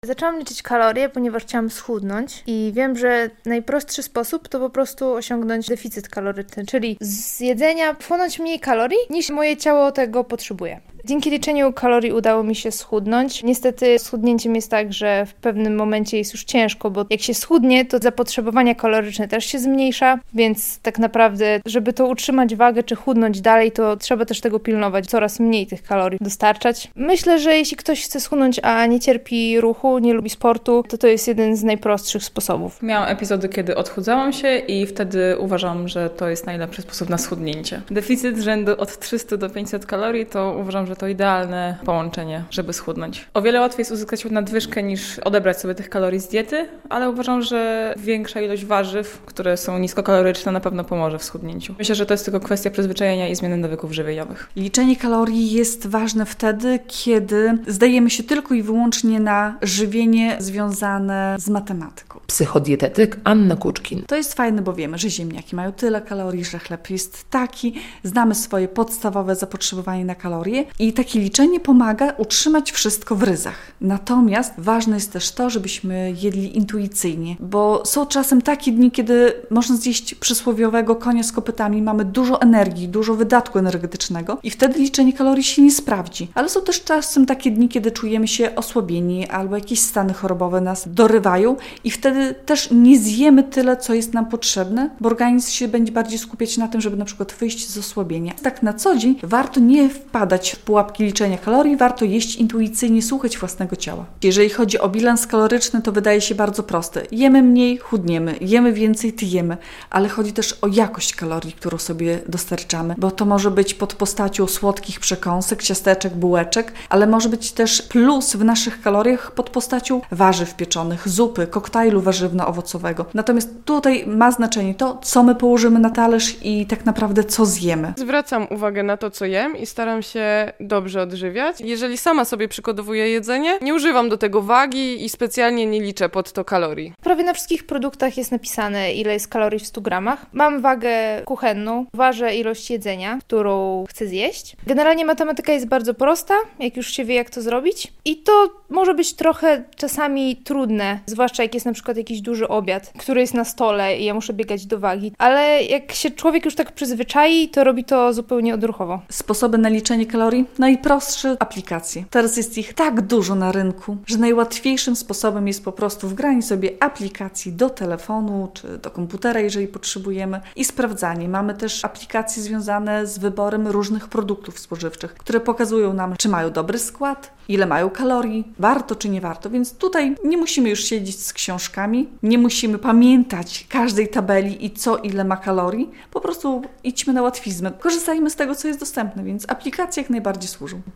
Zaczęłam liczyć kalorie, ponieważ chciałam schudnąć i wiem, że najprostszy sposób to po prostu osiągnąć deficyt kaloryczny, czyli z jedzenia wchłonąć mniej kalorii, niż moje ciało tego potrzebuje. Dzięki liczeniu kalorii udało mi się schudnąć. Niestety schudnięciem jest tak, że w pewnym momencie jest już ciężko, bo jak się schudnie, to zapotrzebowanie kaloryczne też się zmniejsza, więc tak naprawdę, żeby to utrzymać wagę czy chudnąć dalej, to trzeba też tego pilnować, coraz mniej tych kalorii dostarczać. Myślę, że jeśli ktoś chce schudnąć, a nie cierpi ruchu, nie lubi sportu, to jest jeden z najprostszych sposobów. Miałam epizody, kiedy odchudzałam się i wtedy uważam, że to jest najlepszy sposób na schudnięcie. Deficyt rzędu od 300 do 500 kalorii to uważam, że to idealne połączenie, żeby schudnąć. O wiele łatwiej jest uzyskać nadwyżkę niż odebrać sobie tych kalorii z diety, ale uważam, że większa ilość warzyw, które są niskokaloryczne, na pewno pomoże w schudnięciu. Myślę, że to jest tylko kwestia przyzwyczajenia i zmiany nawyków żywieniowych. Liczenie kalorii jest ważne wtedy, kiedy zdajemy się tylko i wyłącznie na żywienie związane z matematyką. Psychodietetyk Anna Kuczkin. To jest fajne, bo wiemy, że ziemniaki mają tyle kalorii, że chleb jest taki, znamy swoje podstawowe zapotrzebowanie na kalorie i takie liczenie pomaga utrzymać wszystko w ryzach. Natomiast ważne jest też to, żebyśmy jedli intuicyjnie, bo są czasem takie dni, kiedy można zjeść przysłowiowego konia z kopytami, mamy dużo energii, dużo wydatku energetycznego i wtedy liczenie kalorii się nie sprawdzi. Ale są też czasem takie dni, kiedy czujemy się osłabieni albo jakieś stany chorobowe nas dorywają i wtedy też nie zjemy tyle, co jest nam potrzebne, bo organizm się będzie bardziej skupiać na tym, żeby na przykład wyjść z osłabienia. Tak na co dzień warto nie wpadać w pułapki liczenia kalorii, warto jeść intuicyjnie, słuchać własnego ciała. Jeżeli chodzi o bilans kaloryczny, to wydaje się bardzo proste. Jemy mniej, chudniemy. Jemy więcej, tyjemy. Ale chodzi też o jakość kalorii, którą sobie dostarczamy, bo to może być pod postacią słodkich przekąsek, ciasteczek, bułeczek, ale może być też plus w naszych kaloriach pod postacią warzyw pieczonych, zupy, koktajlu warzywno-owocowego. Natomiast tutaj ma znaczenie to, co my położymy na talerz i tak naprawdę co zjemy. Zwracam uwagę na to, co jem i staram się dobrze odżywiać. Jeżeli sama sobie przygotowuję jedzenie, nie używam do tego wagi i specjalnie nie liczę pod to kalorii. Prawie na wszystkich produktach jest napisane, ile jest kalorii w 100 gramach. Mam wagę kuchenną, ważę ilość jedzenia, którą chcę zjeść. Generalnie matematyka jest bardzo prosta, jak już się wie, jak to zrobić. I to może być trochę czasami trudne, zwłaszcza jak jest na przykład jakiś duży obiad, który jest na stole i ja muszę biegać do wagi. Ale jak się człowiek już tak przyzwyczai, to robi to zupełnie odruchowo. Sposoby na liczenie kalorii? Najprostsze aplikacje. Teraz jest ich tak dużo na rynku, że najłatwiejszym sposobem jest po prostu wgranie sobie aplikacji do telefonu czy do komputera, jeżeli potrzebujemy, i sprawdzanie. Mamy też aplikacje związane z wyborem różnych produktów spożywczych, które pokazują nam, czy mają dobry skład, ile mają kalorii, warto czy nie warto, więc tutaj nie musimy już siedzieć z książkami, nie musimy pamiętać każdej tabeli i co ile ma kalorii, po prostu idźmy na łatwiznę. Korzystajmy z tego, co jest dostępne, więc aplikacje jak najbardziej służą.